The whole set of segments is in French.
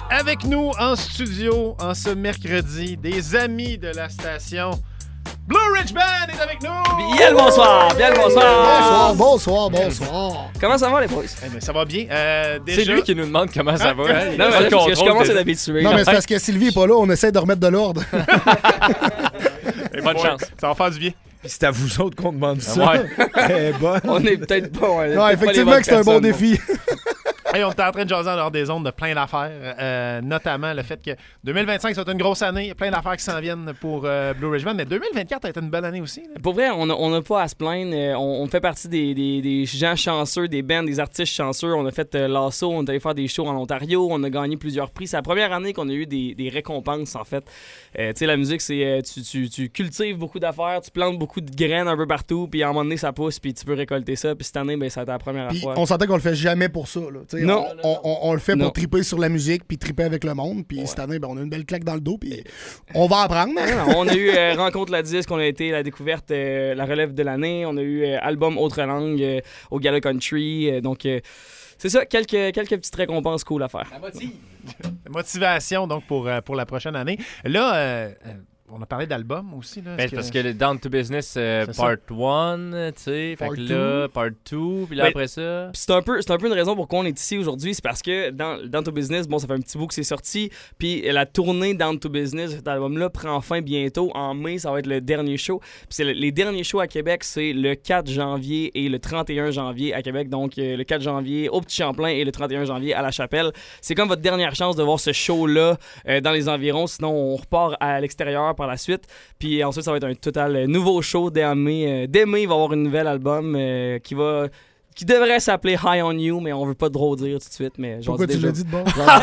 Avec nous en studio, en ce mercredi, des amis de la station. Blue Ridge Band est avec nous! Bien le bonsoir! Bien le bonsoir! Bonsoir. Comment ça va, les boys? Eh bien, ça va bien. C'est lui qui nous demande comment ça va. Non, mais là, parce que je commence à l'habituer. Non, mais c'est parce que Sylvie est pas là, on essaie de remettre de l'ordre. Bonne chance. Ça va faire du bien. Puis c'est à vous autres qu'on demande ça. Ouais. Elle est bonne. On est peut-être pas... Non, effectivement que c'est un bon défi. Hey, on était en train de jaser en dehors des ondes de plein d'affaires, notamment le fait que 2025, ça va être une grosse année. Il y a plein d'affaires qui s'en viennent pour Blue Ridge Band, mais 2024 a été une bonne année aussi. Là. Pour vrai, on n'a pas à se plaindre. On fait partie des gens chanceux, des bands, des artistes chanceux. On a fait l'assaut, on est allé faire des shows en Ontario, on a gagné plusieurs prix. C'est la première année qu'on a eu des récompenses, en fait. Tu sais, la musique, c'est tu cultives beaucoup d'affaires, tu plantes beaucoup de graines un peu partout, puis à un moment donné, ça pousse, puis tu peux récolter ça. Puis cette année, ben, ça a été la première Puis fois. on s'entend qu'on le fait jamais pour ça. Là. Non. On le fait Non. pour triper sur la musique puis triper avec le monde. Puis cette année, ben, on a une belle claque dans le dos. Puis on va apprendre. On a eu Rencontre la disque, on a été la découverte, la relève de l'année. On a eu album Autre langue au Gala Country. Donc, c'est ça, quelques petites récompenses cool à faire. Motivation donc pour la prochaine année. Là, on a parlé d'album aussi. Là, Ben, parce que le Down to Business Part 1, tu sais, fait Part que là, Part 2, puis là Ben, après ça... Puis c'est un peu une raison pourquoi on est ici aujourd'hui. C'est parce que dans Down to Business, bon, ça fait un petit bout que c'est sorti. Puis la tournée Down to Business, cet album-là, prend fin bientôt. En mai, ça va être le dernier show. Puis les derniers shows à Québec, c'est le 4 janvier et le 31 janvier à Québec. Donc, le 4 janvier au Petit Champlain et le 31 janvier à La Chapelle. C'est comme votre dernière chance de voir ce show-là dans les environs. Sinon, on repart à l'extérieur par la suite. Puis ensuite, ça va être un total nouveau show dès mai. Dès mai, il va y avoir un nouvel album qui devrait s'appeler High on You, mais on veut pas trop dire tout de suite. Mais Pourquoi tu l'as dit de bon?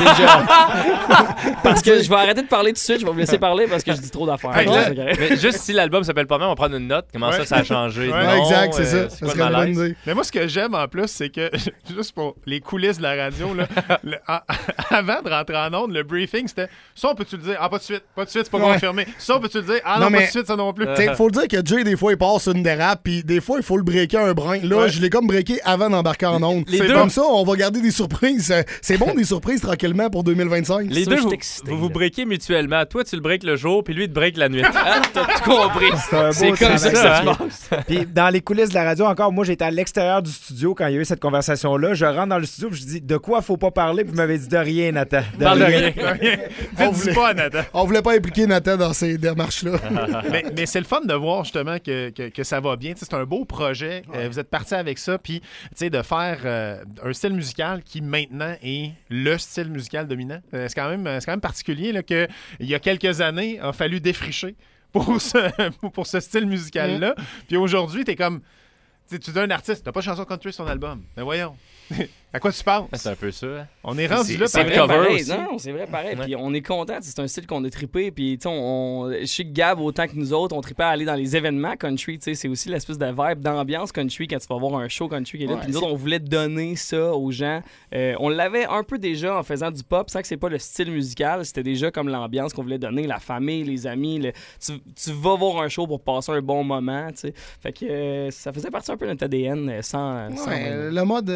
Parce que je vais arrêter de parler tout de suite, je vais vous laisser parler parce que je dis trop d'affaires. Hey, Ouais, là- c'est correct. Mais juste si l'album s'appelle pas même, on va prendre une note. Comment ça a changé? Ouais, Non, exact, c'est ça. c'est Ça quoi serait le une bonne malaise? idée. Mais moi, ce que j'aime en plus, c'est que, juste pour les coulisses de la radio, là, avant de rentrer en onde, le briefing, c'était ça, on peut-tu le dire? Ah, pas de suite, c'est pas Ouais. confirmé. Ça, on peut-tu le dire? Ah non, Non, pas mais- de suite, ça non plus. T'sais, faut le dire que Jay, des fois, il passe une dérape, puis des fois, il faut le breaker un brin. Là, Ouais. je l'ai comme breaké avant d'embarquer en onde. Les C'est deux. comme ça, on va garder des surprises. C'est bon, des surprises tranquillement pour 2025. Les Ça, deux, je suis vous excité, vous là. breakez mutuellement. Toi, tu le breaks le jour, puis lui, il te break la nuit. Ah, t'as tout compris. un C'est beau comme ça que ça se travail. passe. Puis dans les coulisses de la radio, encore, moi, j'étais à l'extérieur du studio quand il y a eu cette conversation-là. Je rentre dans le studio, puis je dis de quoi faut pas parler, puis vous m'avez dit de rien, Nathan. Parle de rien. Dis pas, Nathan. On voulait pas impliquer Nathan dans ces démarches-là. Mais c'est le fun de voir justement que ça va bien. T'sais, c'est un beau projet. Vous êtes parti avec ça. Puis de faire un style musical qui maintenant est le style musical dominant. C'est quand même particulier là, qu'il y a quelques années, il a fallu défricher pour ce style musical-là. Puis aujourd'hui, t'es comme... Tu dis à un artiste, t'as pas de chanson country sur ton album. Mais voyons. À quoi tu penses? C'est un peu ça. Hein. On est rendu là. C'est le vrai cover pareil. aussi. Non, c'est vrai pareil. Ouais. Puis on est content. C'est un style qu'on a trippé. Puis tu sais, je sais que Gab, autant que nous autres, on trippait à aller dans les événements country. Tu sais, c'est aussi l'espèce de vibe d'ambiance country quand tu vas voir un show country qui est là. Ouais, Puis nous autres, on voulait donner ça aux gens. On l'avait un peu déjà en faisant du pop. C'est vrai que c'est pas le style musical. C'était déjà comme l'ambiance qu'on voulait donner, la famille, les amis. Tu vas voir un show pour passer un bon moment. Tu sais. Fait que ça faisait partie un peu de notre ADN sans Ouais, le mode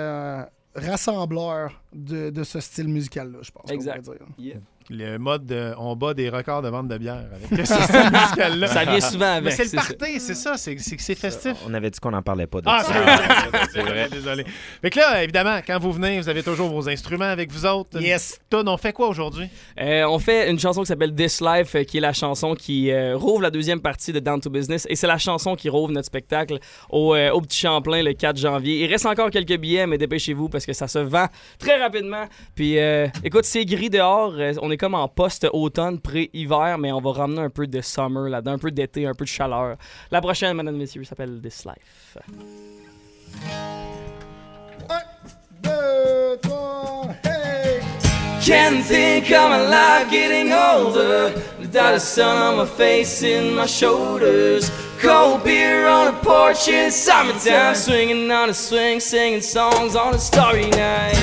rassembleur de ce style musical-là, je pense. qu'on Exact. pourrait dire. Yeah. Le mode, on bat des records de vente de bière avec ce style musical-là. Ça vient souvent avec. Mais c'est le ça. party, c'est ça. C'est que c'est festif. On avait dit qu'on n'en parlait pas de Ah, ça. c'est vrai, désolé. Fait que là, évidemment, quand vous venez, vous avez toujours vos instruments avec vous autres. Yes. Toon, on fait quoi aujourd'hui? On fait une chanson qui s'appelle This Life, qui est la chanson qui rouvre la deuxième partie de Down to Business. Et c'est la chanson qui rouvre notre spectacle au Petit Champlain le 4 janvier. Il reste encore quelques billets, mais dépêchez-vous parce que ça se vend très rapidement. Puis écoute, c'est gris dehors. On est comme en post-automne, pré-hiver, mais on va ramener un peu de summer là-dedans, un peu d'été, un peu de chaleur. La prochaine, mesdames et messieurs, s'appelle This Life. 1, 2, 3, hey! Can't think of my life getting older without the sun on my face and my shoulders. Cold beer on the porch in summertime, swinging on a swing, singing songs on a starry night.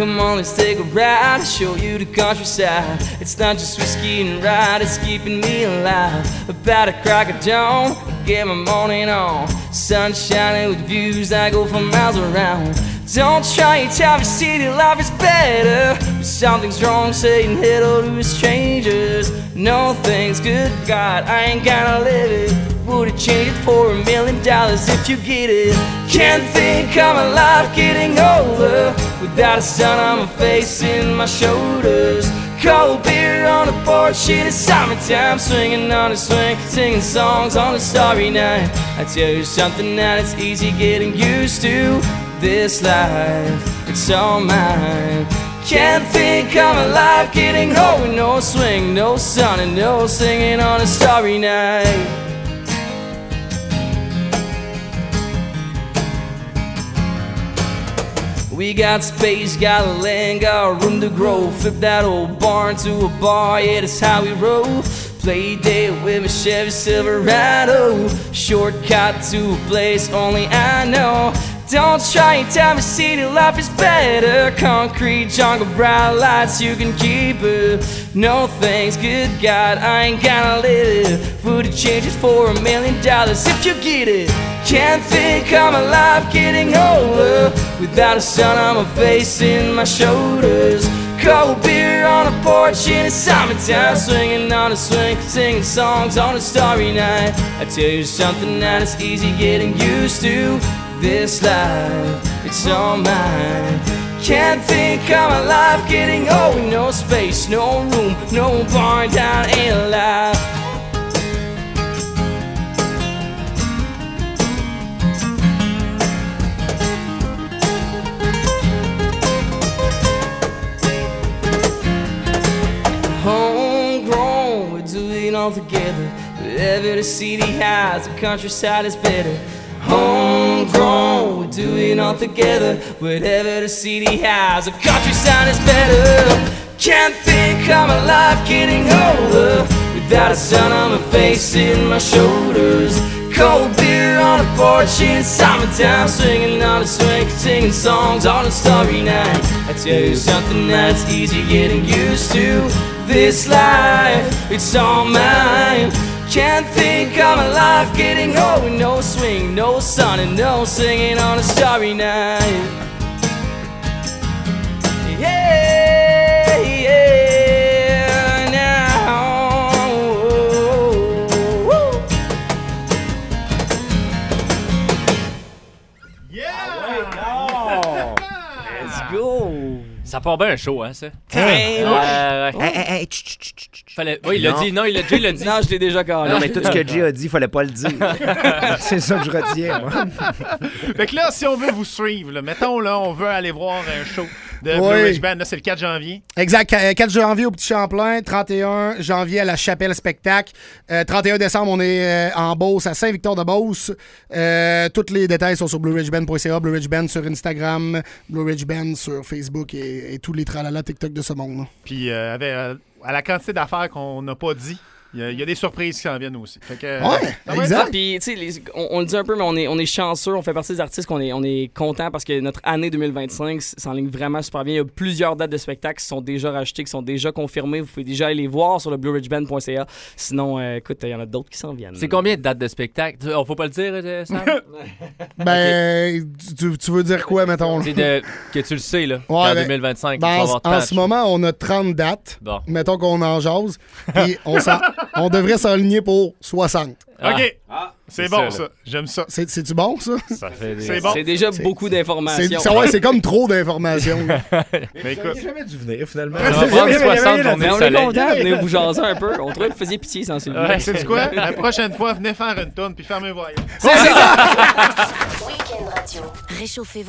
Come on, let's take a ride. I'll show you the countryside. It's not just whiskey and ride, it's keeping me alive. About a crack of dawn, get my morning on. Sun shining with views that go for miles around. Don't try and tell me city life is better. If something's wrong, saying hello to strangers. No thanks, good God, I ain't gonna live it. Would've changed it for $1 million if you get it. Can't think I'm alive getting older without a sun on my face and my shoulders. Cold beer on the porch in the summertime, swinging on a swing, singing songs on a starry night. I tell you something that it's easy getting used to. This life, it's all mine. Can't think I'm alive getting old with no swing, no sun, and no singing on a starry night. We got space, got land, got room to grow. Flip that old barn to a bar, yeah, that's how we roll. Play date with my Chevy Silverado. Shortcut to a place only I know. Don't try and tell me city life is better. Concrete jungle, bright lights, you can keep it. No thanks, good God, I ain't gonna live it. Would've changed it for $1 million if you get it. Can't think I'm alive getting older without a sun on my face and my shoulders. Cold beer on a porch in the summertime, swinging on a swing, singing songs on a starry night. I tell you something that it's easy getting used to. This life, it's all mine. Can't think I'm alive getting old with no space, no room, no barn down, ain't alive. Homegrown, we're doing it all together. Whatever the city has, the countryside is better. Homegrown, we're doing it all together. Whatever the city has, the countryside is better. Can't think I'm alive getting older without a sun on my face and my shoulders. Cold beer on a porch in the summertime, swinging on a swing, singing songs on a starry night. I tell you something that's easy getting used to. This life, it's all mine. Can't think I'm alive getting old with no swing, no sun, and no singing on a starry night. Yeah, yeah, now. Woo. Let's go. Ça part bien un show, hein, ça? Hey, Hey, Fallait... Oui, il l'a dit. Non, il l'a dit. non, je l'ai déjà calé. Non, mais tout ce que Jay a dit, il fallait pas le dire. C'est ça que je retiens, moi. Fait que là, si on veut vous suivre, là, mettons, là, on veut aller voir un show de Blue Ridge Band. Là, c'est le 4 janvier. Exact. 4 janvier au Petit Champlain, 31 janvier à la Chapelle Spectacle, 31 décembre, on est en Beauce, à Saint-Victor-de-Beauce. Tous les détails sont sur blueridgeband.ca, Blue Ridge Band sur Instagram, Blue Ridge Band sur Facebook et tous les tralala TikTok de ce monde. Là. Puis à la quantité d'affaires qu'on n'a pas dit, il y a des surprises qui s'en viennent aussi. Fait que, exact. Puis, tu sais, on le dit un peu, mais on est chanceux. On fait partie des artistes qu'on est contents parce que notre année 2025 s'enligne vraiment super bien. Il y a plusieurs dates de spectacles qui sont déjà rachetées, qui sont déjà confirmées. Vous pouvez déjà aller les voir sur le blueridgeband.ca. Sinon, écoute, il y en a d'autres qui s'en viennent. C'est combien de dates de spectacle? On faut pas le dire, Sam? Ben, tu veux dire quoi, mettons? C'est que tu le sais, là, Ouais, en 2025. Ben, en ce moment, on a 30 dates. Bon. Mettons qu'on en jase. Puis on devrait s'aligner pour 60. OK. C'est bon, ça, ça. J'aime ça. C'est-tu bon, ça? Ça fait C'est bon. C'est déjà beaucoup d'informations. C'est comme trop d'informations. Mais écoute, jamais dû venir, finalement. On va prendre 60 journées Mais de on est soleil. content de venir vous jaser un peu. On trouvait que vous faisiez pitié sans celui-là. Ouais. sais-tu quoi? La prochaine fois, venez faire une tourne puis fermez voyons. Week-end Radio. Réchauffez